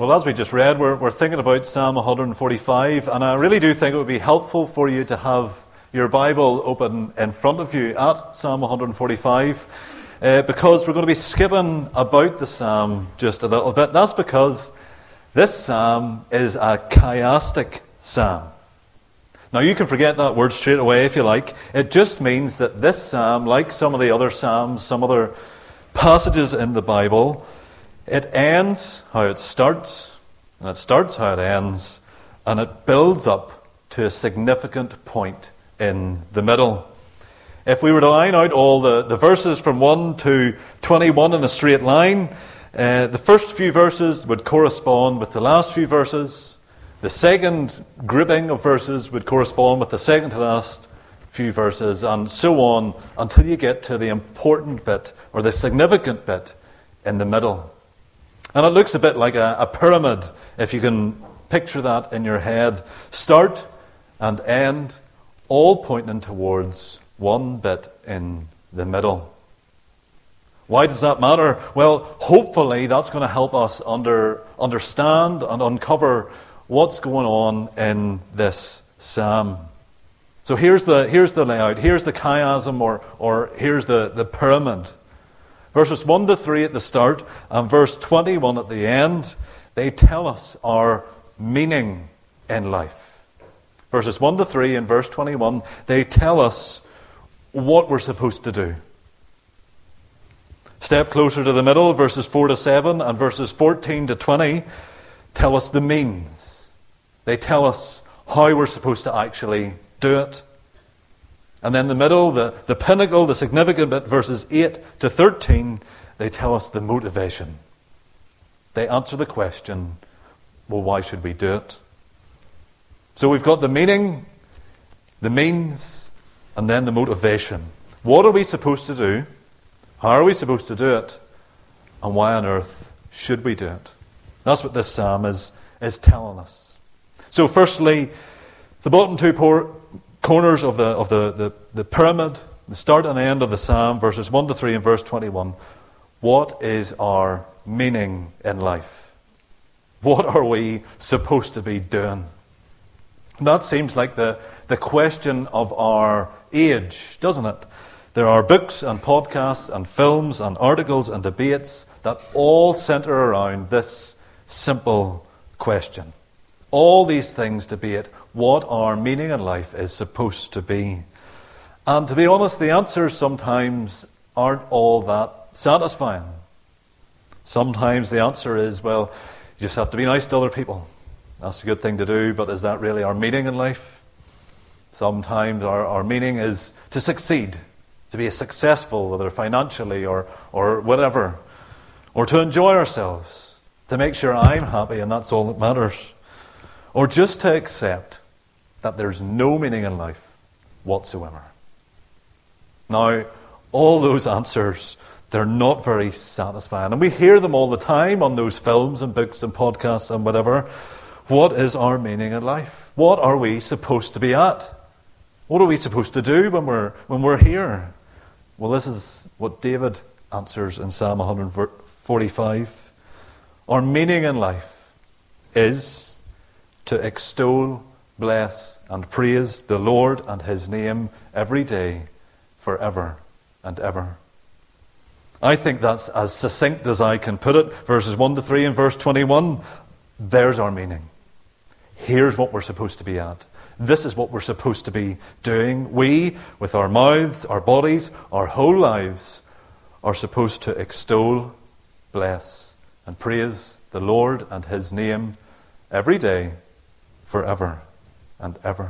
Well, as we just read, we're thinking about Psalm 145, and I really do think it would be helpful for you to have your Bible open in front of you at Psalm 145, because we're going to be skipping about the psalm just a little bit. That's because this psalm is a chiastic psalm. Now, you can forget that word straight away if you like. It just means that this psalm, like some of the other psalms, some other passages in the Bible, it ends how it starts, and it starts how it ends, and it builds up to a significant point in the middle. If we were to line out all the verses from 1 to 21 in a straight line, the first few verses would correspond with the last few verses. The second grouping of verses would correspond with the second to last few verses, and so on until you get to the important bit, or the significant bit, in the middle. And it looks a bit like a pyramid, if you can picture that in your head. Start and end, all pointing towards one bit in the middle. Why does that matter? Well, hopefully that's going to help us understand and uncover what's going on in this psalm. So here's the layout. Here's the chiasm, or here's the pyramid. Verses 1 to 3 at the start and verse 21 at the end, they tell us our meaning in life. Verses 1 to 3 and verse 21, they tell us what we're supposed to do. Step closer to the middle, verses 4 to 7 and verses 14 to 20 tell us the means. They tell us how we're supposed to actually do it. And then the middle, the pinnacle, the significant bit, verses 8 to 13, they tell us the motivation. They answer the question, well, why should we do it? So we've got the meaning, the means, and then the motivation. What are we supposed to do? How are we supposed to do it? And why on earth should we do it? That's what this psalm is telling us. So firstly, the bottom two corners of the pyramid, the start and end of the psalm, verses 1 to 3 and verse 21. What is our meaning in life? What are we supposed to be doing? And that seems like the question of our age, doesn't it? There are books and podcasts and films and articles and debates that all center around this simple question. All these things debate what our meaning in life is supposed to be. And to be honest, the answers sometimes aren't all that satisfying. Sometimes the answer is, well, you just have to be nice to other people. That's a good thing to do, but is that really our meaning in life? Sometimes our meaning is to succeed, to be successful, whether financially or whatever, or to enjoy ourselves, to make sure I'm happy and that's all that matters. Or just to accept that there's no meaning in life whatsoever. Now, all those answers, they're not very satisfying. And we hear them all the time on those films and books and podcasts and whatever. What is our meaning in life? What are we supposed to be at? What are we supposed to do when we're here? Well, this is what David answers in Psalm 145. Our meaning in life is to extol, bless, and praise the Lord and His name every day, forever and ever. I think that's as succinct as I can put it. Verses 1 to 3 and verse 21, there's our meaning. Here's what we're supposed to be at. This is what we're supposed to be doing. We, with our mouths, our bodies, our whole lives, are supposed to extol, bless, and praise the Lord and His name every day, forever and ever.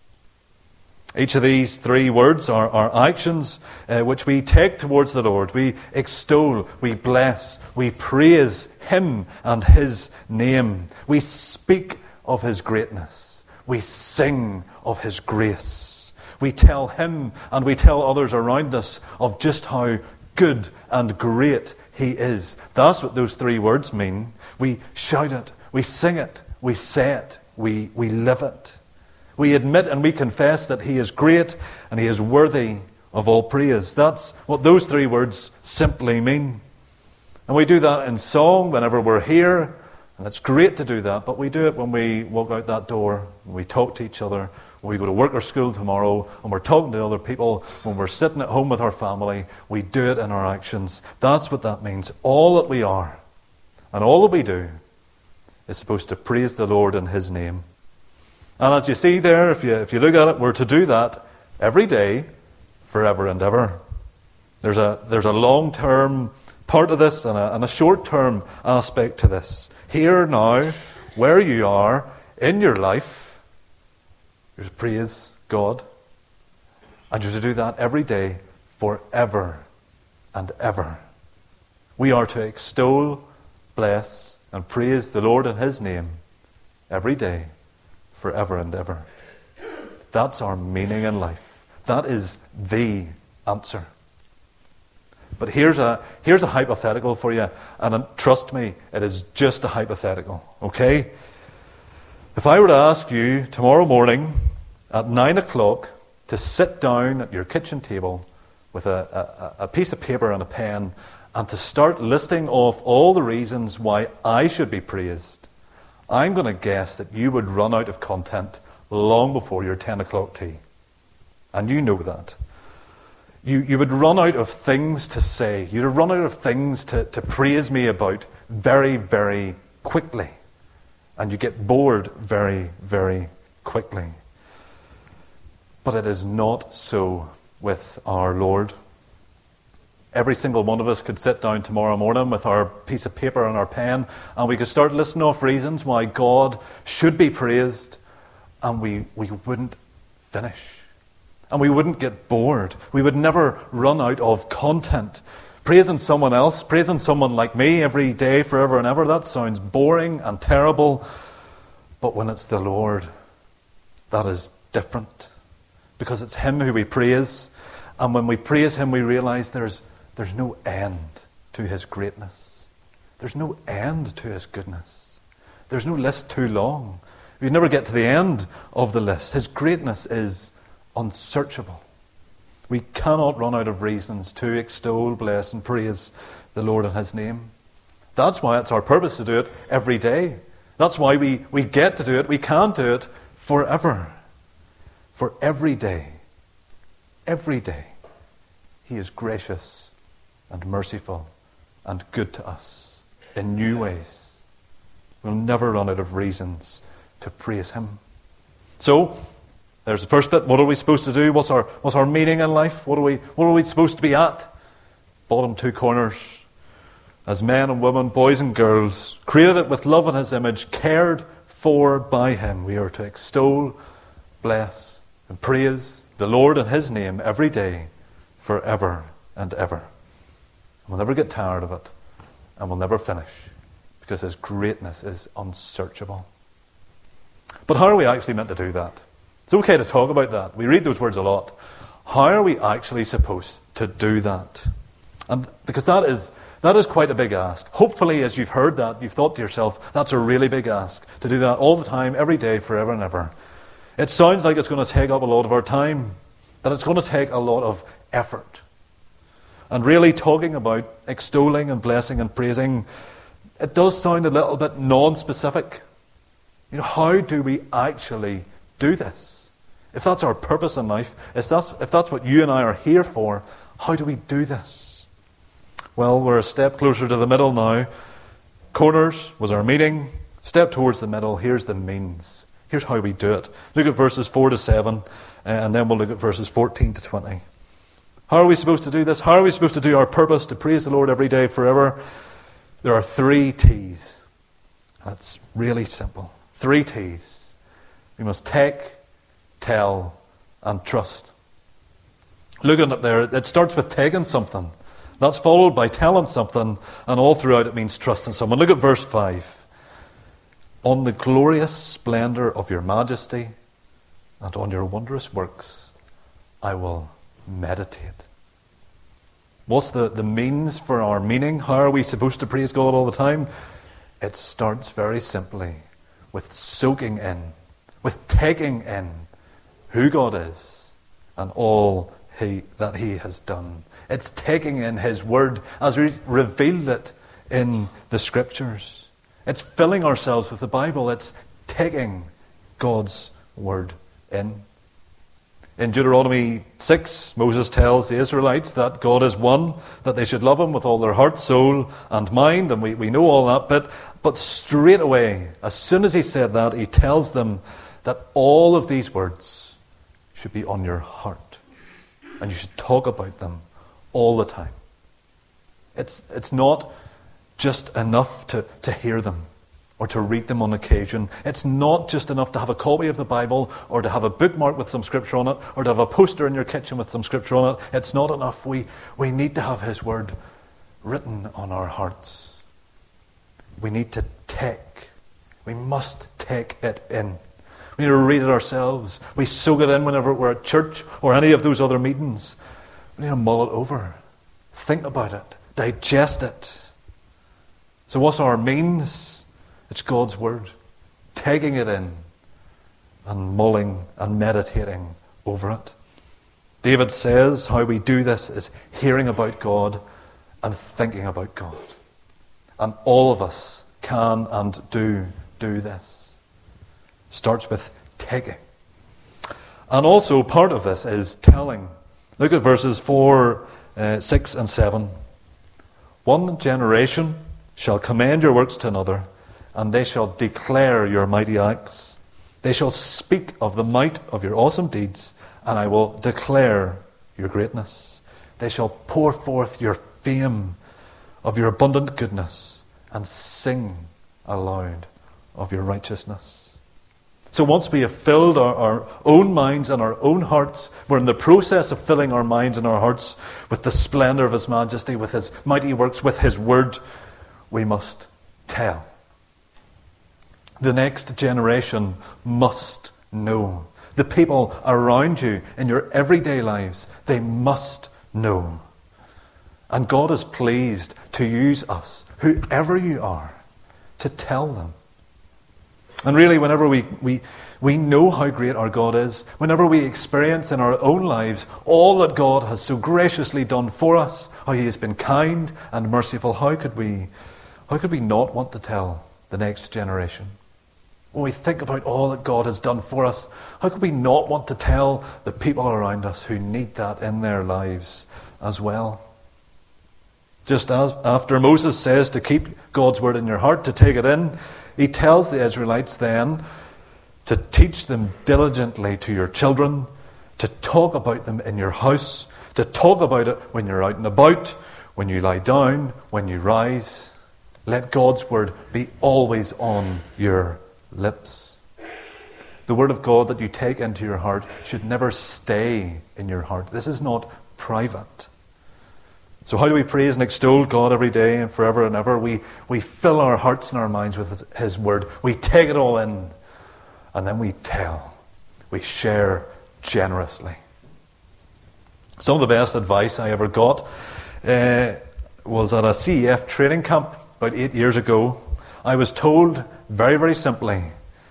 Each of these three words are actions which we take towards the Lord. We extol, we bless, we praise Him and His name. We speak of His greatness. We sing of His grace. We tell Him and we tell others around us of just how good and great He is. That's what those three words mean. We shout it, we sing it, we say it, we live it. We admit and we confess that He is great and He is worthy of all praise. That's what those three words simply mean. And we do that in song whenever we're here, And it's great to do that, but we do it when we walk out that door, when we talk to each other, when we go to work or school tomorrow, when we're talking to other people, when we're sitting at home with our family. We do it in our actions. That's what that means. All that we are and all that we do is supposed to praise the Lord in His name. And as you see there, if you look at it, we're to do that every day, forever and ever. There's a long-term part of this and a short-term aspect to this. Here now, where you are in your life, you're to praise God. And you're to do that every day, forever and ever. We are to extol, bless, and praise the Lord in His name every day, forever and ever. That's our meaning in life. That is the answer. But here's a hypothetical for you, and trust me, it is just a hypothetical, okay? If I were to ask you tomorrow morning at 9 o'clock to sit down at your kitchen table with a piece of paper and a pen and to start listing off all the reasons why I should be praised, I'm going to guess that you would run out of content long before your 10 o'clock tea. And you know that. You would run out of things to say. You'd run out of things to praise me about very, very quickly. And you get bored very, very quickly. But it is not so with our Lord. Every single one of us could sit down tomorrow morning with our piece of paper and our pen, and we could start listing off reasons why God should be praised, and we wouldn't finish. And we wouldn't get bored. We would never run out of content. Praising someone else, praising someone like me every day, forever and ever, that sounds boring and terrible. But when it's the Lord, that is different. Because it's Him who we praise. And when we praise Him, we realize there's no end to His greatness. There's no end to His goodness. There's no list too long. We never get to the end of the list. His greatness is unsearchable. We cannot run out of reasons to extol, bless, and praise the Lord in His name. That's why it's our purpose to do it every day. That's why we get to do it. We can do it forever. For every day, He is gracious and merciful and good to us in new ways. We'll never run out of reasons to praise Him. So, there's the first bit. What are we supposed to do? What's our meaning in life? What are we supposed to be at? Bottom two corners. As men and women, boys and girls, created with love in His image, cared for by Him, we are to extol, bless, and praise the Lord in His name every day, forever and ever. We'll never get tired of it, and we'll never finish, because His greatness is unsearchable. But how are we actually meant to do that? It's okay to talk about that. We read those words a lot. How are we actually supposed to do that? And because that is quite a big ask. Hopefully, as you've heard that, you've thought to yourself, that's a really big ask, to do that all the time, every day, forever and ever. It sounds like it's going to take up a lot of our time, that it's going to take a lot of effort. And really talking about extolling and blessing and praising, it does sound a little bit non-specific. How do we actually do this? If that's our purpose in life, if that's what you and I are here for, how do we do this? Well, we're a step closer to the middle now. Corners was our meaning. Step towards the middle. Here's the means. Here's how we do it. Look at verses 4 to 7, and then we'll look at verses 14 to 20. How are we supposed to do this? How are we supposed to do our purpose to praise the Lord every day, forever? There are 3 T's. That's really simple. 3 T's. We must take, tell, and trust. Looking at there, it starts with taking something. That's followed by telling something, and all throughout it means trusting someone. Look at verse 5. On the glorious splendor of your majesty and on your wondrous works, I will meditate. What's the means for our meaning? How are we supposed to praise God all the time? It starts very simply with soaking in, with taking in who God is and all that He has done. It's taking in His Word as we revealed it in the Scriptures. It's filling ourselves with the Bible. It's taking God's word in. In Deuteronomy 6, Moses tells the Israelites that God is one, that they should love him with all their heart, soul, and mind, and we know all that. But straight away, as soon as he said that, he tells them that all of these words should be on your heart, and you should talk about them all the time. It's not just enough to hear them or to read them on occasion. It's not just enough to have a copy of the Bible or to have a bookmark with some scripture on it or to have a poster in your kitchen with some scripture on it. It's not enough. We need to have his word written on our hearts. We need to take. We must take it in. We need to read it ourselves. We soak it in whenever we're at church or any of those other meetings. We need to mull it over. Think about it. Digest it. So what's our means? It's God's word. Taking it in and mulling and meditating over it. David says how we do this is hearing about God and thinking about God. And all of us can and do this. Starts with taking. And also part of this is telling. Look at verses 4, 6 and 7. One generation shall commend your works to another, and they shall declare your mighty acts. They shall speak of the might of your awesome deeds, and I will declare your greatness. They shall pour forth your fame of your abundant goodness, and sing aloud of your righteousness. So once we have filled our own minds and our own hearts, we're in the process of filling our minds and our hearts with the splendor of his majesty, with his mighty works, with his word, we must tell. The next generation must know. The people around you in your everyday lives, they must know. And God is pleased to use us, whoever you are, to tell them. And really, whenever we know how great our God is, whenever we experience in our own lives all that God has so graciously done for us, how he has been kind and merciful, how could we not want to tell the next generation? When we think about all that God has done for us, how could we not want to tell the people around us who need that in their lives as well? Just as after Moses says to keep God's word in your heart, to take it in, he tells the Israelites then to teach them diligently to your children, to talk about them in your house, to talk about it when you're out and about, when you lie down, when you rise. Let God's word be always on your lips. The word of God that you take into your heart should never stay in your heart. This is not private. So how do we praise and extol God every day and forever and ever? We fill our hearts and our minds with his word. We take it all in. And then we tell. We share generously. Some of the best advice I ever got was at a CEF training camp about 8 years ago. I was told very, very simply,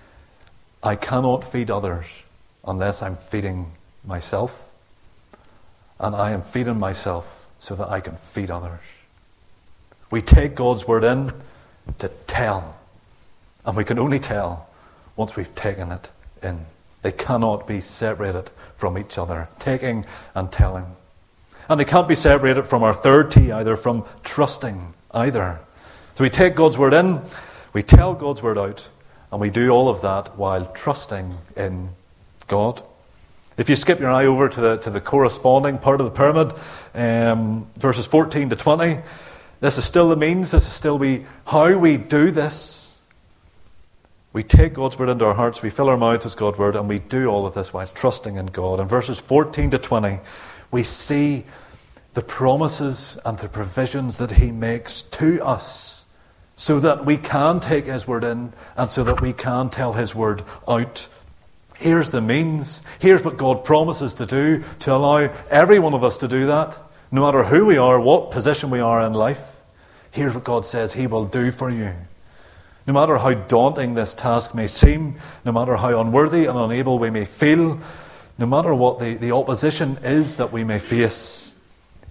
I cannot feed others unless I'm feeding myself. And I am feeding myself so that I can feed others. We take God's word in to tell. And we can only tell once we've taken it in. They cannot be separated from each other. Taking and telling. And they can't be separated from our third T either, from trusting either. So we take God's word in, we tell God's word out, and we do all of that while trusting in God. If you skip your eye over to the corresponding part of the pyramid, verses 14 to 20, this is still the means, this is still how we do this. We take God's word into our hearts, we fill our mouth with God's word, and we do all of this while trusting in God. In verses 14 to 20, we see the promises and the provisions that he makes to us so that we can take his word in and so that we can tell his word out. Here's the means. Here's what God promises to do to allow every one of us to do that, no matter who we are, what position we are in life. Here's what God says he will do for you. No matter how daunting this task may seem, no matter how unworthy and unable we may feel, no matter what the opposition is that we may face,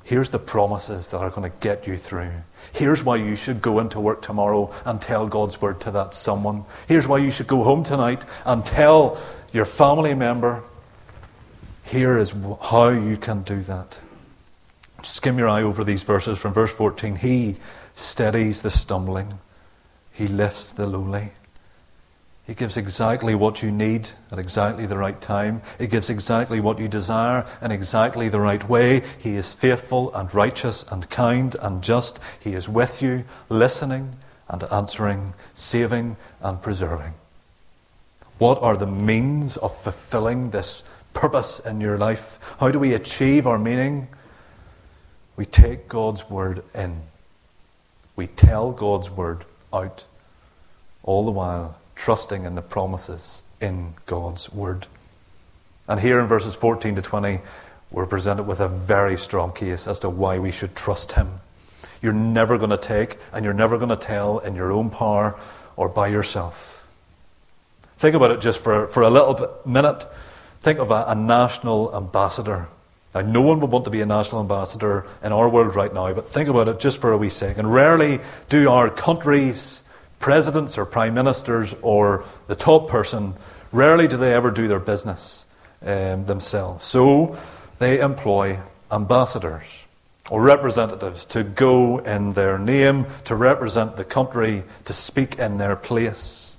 Here's the promises that are going to get you through. Here's why you should go into work tomorrow and tell God's word to that someone. Here's why you should go home tonight and tell your family member. Here is how you can do that. Skim your eye over these verses from verse 14. He steadies the stumbling. He lifts the lowly. He gives exactly what you need at exactly the right time. He gives exactly what you desire in exactly the right way. He is faithful and righteous and kind and just. He is with you, listening and answering, saving and preserving. What are the means of fulfilling this purpose in your life? How do we achieve our meaning? We take God's word in. We tell God's word out, all the while trusting in the promises in God's word. And here in verses 14 to 20, we're presented with a very strong case as to why we should trust him. You're never going to take and you're never going to tell in your own power or by yourself. Think about it just for a little minute. Think of a national ambassador. Now, no one would want to be a national ambassador in our world right now, but think about it just for a wee second. Rarely do our countries, presidents or prime ministers or the top person, rarely do they ever do their business themselves. So they employ ambassadors or representatives to go in their name, to represent the country, to speak in their place.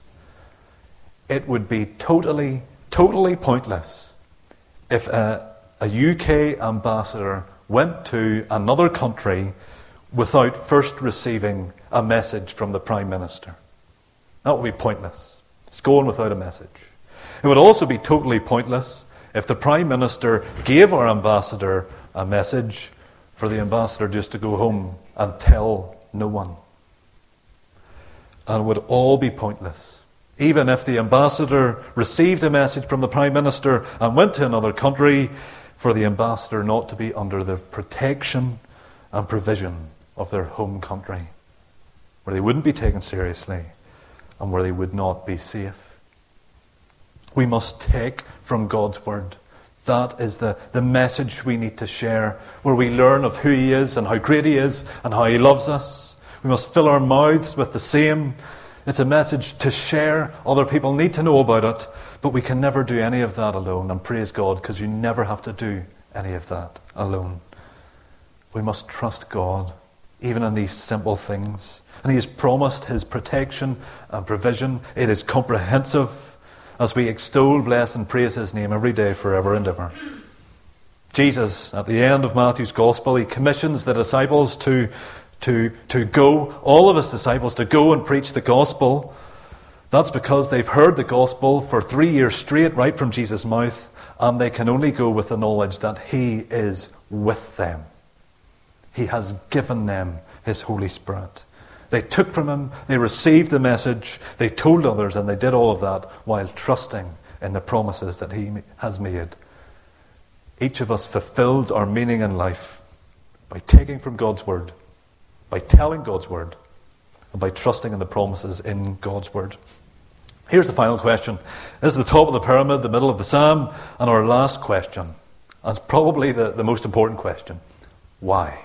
It would be totally pointless if a UK ambassador went to another country without first receiving a message from the Prime Minister. That would be pointless. It's going without a message. It would also be totally pointless if the Prime Minister gave our ambassador a message for the ambassador just to go home and tell no one. And it would all be pointless. Even if the ambassador received a message from the Prime Minister and went to another country, for the ambassador not to be under the protection and provision of their home country, where they wouldn't be taken seriously and where they would not be safe. We must take from God's word. That is the message we need to share, where we learn of who he is and how great he is and how he loves us. We must fill our mouths with the same. It's a message to share. Other people need to know about it, but we can never do any of that alone. And praise God, because you never have to do any of that alone. We must trust God, even in these simple things. And he has promised his protection and provision. It is comprehensive as we extol, bless and praise his name every day, forever and ever. Jesus, at the end of Matthew's Gospel, he commissions the disciples to go, all of his disciples, to go and preach the gospel. That's because they've heard the gospel for 3 years straight, right from Jesus' mouth, and they can only go with the knowledge that he is with them. He has given them his Holy Spirit. They took from him, they received the message, they told others, and they did all of that while trusting in the promises that he has made. Each of us fulfills our meaning in life by taking from God's word, by telling God's word, and by trusting in the promises in God's word. Here's the final question. This is the top of the pyramid, the middle of the psalm, and our last question. And it's probably the most important question. Why?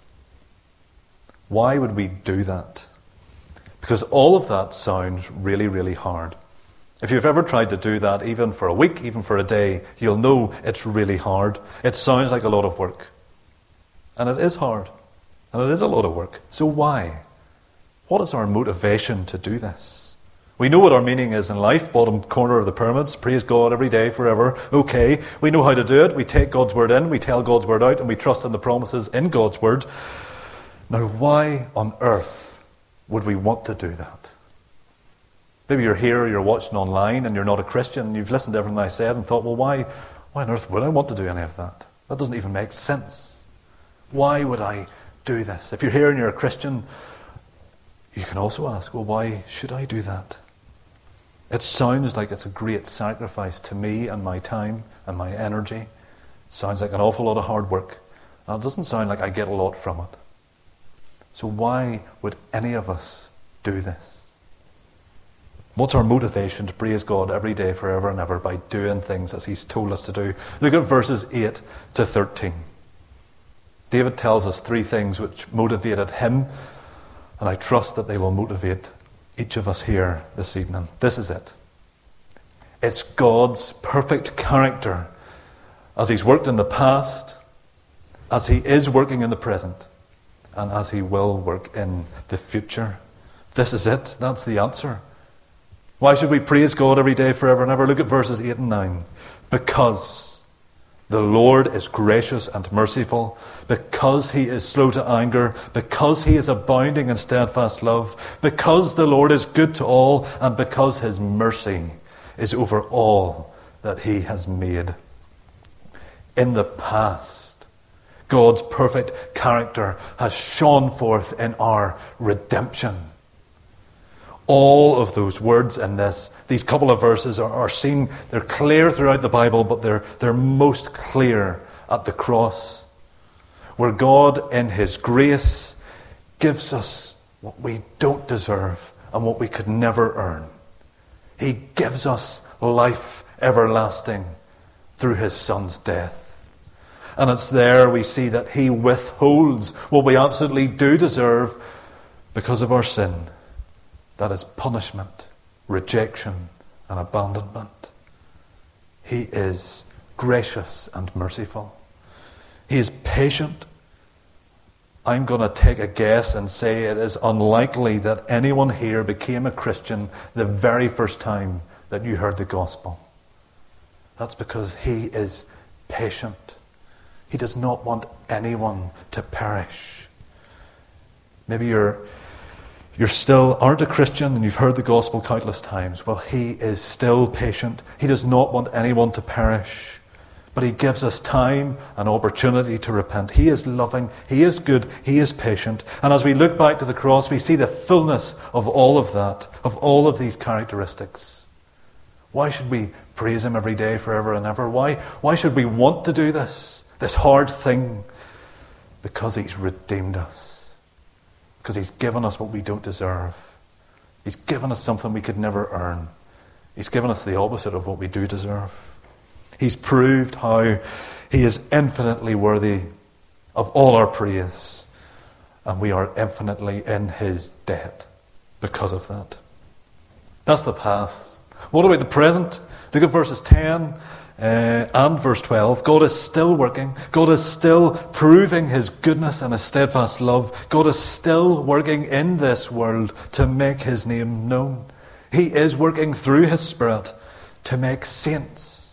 Why would we do that? Because all of that sounds really, really hard. If you've ever tried to do that, even for a week, even for a day, you'll know it's really hard. It sounds like a lot of work. And it is hard. And it is a lot of work. So why? What is our motivation to do this? We know what our meaning is in life, bottom corner of the pyramids. Praise God every day, forever. Okay, we know how to do it. We take God's word in, we tell God's word out, and we trust in the promises in God's word. Now, why on earth would we want to do that? Maybe you're here, or you're watching online, and you're not a Christian, and you've listened to everything I said and thought, well, why on earth would I want to do any of that? That doesn't even make sense. Why would I do this? If you're here and you're a Christian, you can also ask, well, why should I do that? It sounds like it's a great sacrifice to me and my time and my energy. It sounds like an awful lot of hard work. And it doesn't sound like I get a lot from it. So why would any of us do this? What's our motivation to praise God every day, forever and ever, by doing things as he's told us to do? Look at verses 8 to 13. David tells us 3 things which motivated him, and I trust that they will motivate each of us here this evening. This is it. It's God's perfect character as he's worked in the past, as he is working in the present, and as he will work in the future. This is it. That's the answer. Why should we praise God every day, forever and ever? Look at verses 8 and 9. Because the Lord is gracious and merciful, because he is slow to anger, because he is abounding in steadfast love, because the Lord is good to all, and because his mercy is over all that he has made. In the past, God's perfect character has shone forth in our redemption. All of those words in these couple of verses are seen, they're clear throughout the Bible, but they're most clear at the cross, where God in his grace gives us what we don't deserve and what we could never earn. He gives us life everlasting through his Son's death. And it's there we see that he withholds what we absolutely do deserve because of our sin. That is punishment, rejection, and abandonment. He is gracious and merciful. He is patient. I'm going to take a guess and say it is unlikely that anyone here became a Christian the very first time that you heard the gospel. That's because he is patient. He does not want anyone to perish. Maybe you're still aren't a Christian and you've heard the gospel countless times. Well, he is still patient. He does not want anyone to perish. But he gives us time and opportunity to repent. He is loving. He is good. He is patient. And as we look back to the cross, we see the fullness of all of that, of all of these characteristics. Why should we praise him every day, forever and ever? Why should we want to do this hard thing? Because he's redeemed us. Because he's given us what we don't deserve. He's given us something we could never earn. He's given us the opposite of what we do deserve. He's proved how he is infinitely worthy of all our praise. And we are infinitely in his debt because of that. That's the past. What about the present? Look at verses 10 and verse 12. God is still working. God is still proving his goodness and his steadfast love. God is still working in this world to make his name known. He is working through his Spirit to make saints,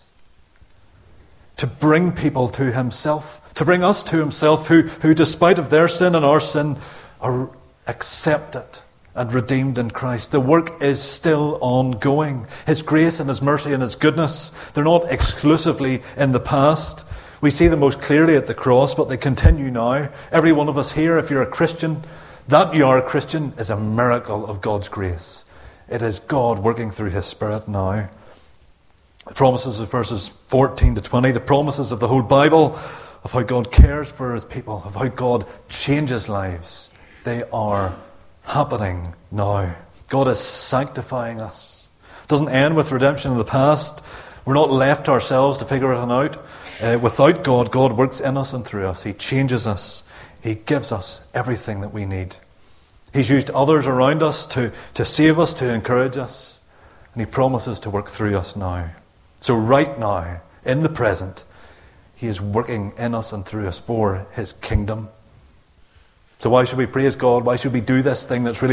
to bring people to himself, to bring us to himself who despite of their sin and our sin are accepted and redeemed in Christ. The work is still ongoing. His grace and his mercy and his goodness, they're not exclusively in the past. We see them most clearly at the cross, but they continue now. Every one of us here, if you're a Christian, that you are a Christian is a miracle of God's grace. It is God working through his Spirit now. The promises of verses 14 to 20, the promises of the whole Bible, of how God cares for his people, of how God changes lives, they are happening now. God is sanctifying us. It doesn't end with redemption in the past. We're not left to ourselves to figure it out. Without God, God works in us and through us. He changes us. He gives us everything that we need. He's used others around us to save us, to encourage us. And he promises to work through us now. So right now, in the present, he is working in us and through us for his kingdom. So why should we praise God? Why should we do this thing that's really